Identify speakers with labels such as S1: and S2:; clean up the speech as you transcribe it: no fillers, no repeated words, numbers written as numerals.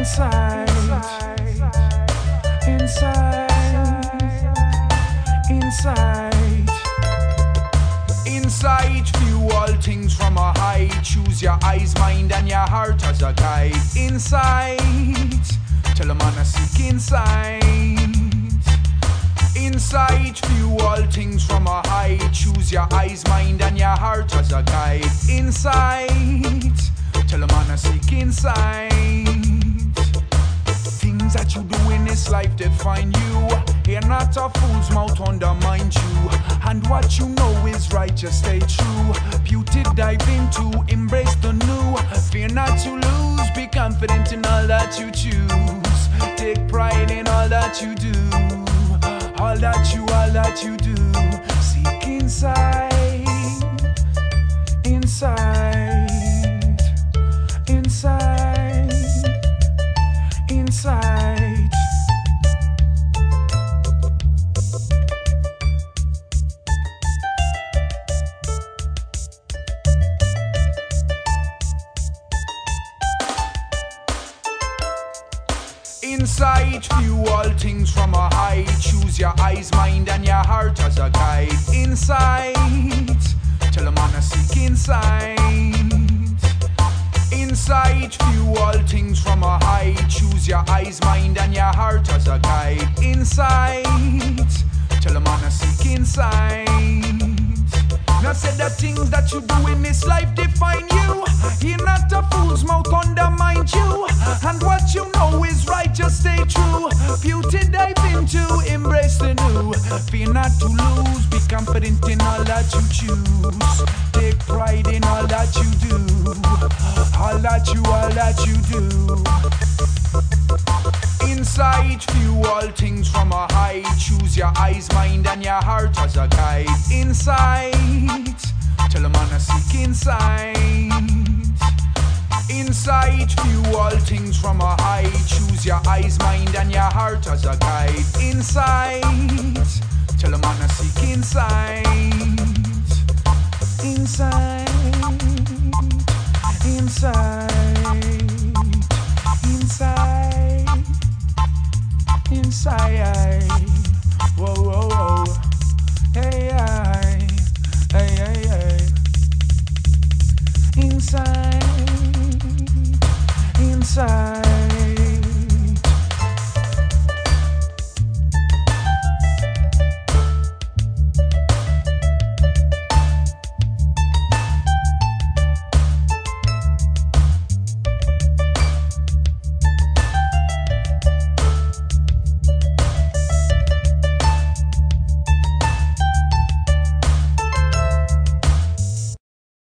S1: inside, inside, inside, inside. View all things from a height. Choose your eyes, mind, and your heart as a guide. Inside, tell a man I seek inside. Inside, view all things from a height. Choose your eyes, mind, and your heart as a guide. Inside, tell a man I seek inside. Things that you do in this life define you. Hear not a fool's mouth undermine you. And what you know is right, just stay true. Beauty dive into, embrace the new. Fear not to lose, be confident in all that you choose. Take pride in all that you do. All that you do. Seek inside, inside, inside, inside. Inside, view all things from a height. Choose your eyes, mind, and your heart as a guide. Inside, tell a man I seek inside. Inside, view all things from a height. Choose your eyes, mind, and your heart as a guide. Inside, tell a man I seek inside. Now say the things that you do in this life define you. Hear not a fool's mouth undermine you. And what you know is right, just stay true. Beauty dive into, embrace the new. Fear not to lose, be confident in all that you choose. Take pride in all that you do. All that you do. Inside, view all things from a height. Choose your eyes, mind, and your heart as a guide. Inside, tell a man I seek inside. Inside, view all things from a height. Choose your eyes, mind, and your heart as a guide. Inside, tell a man I seek inside. Inside, inside.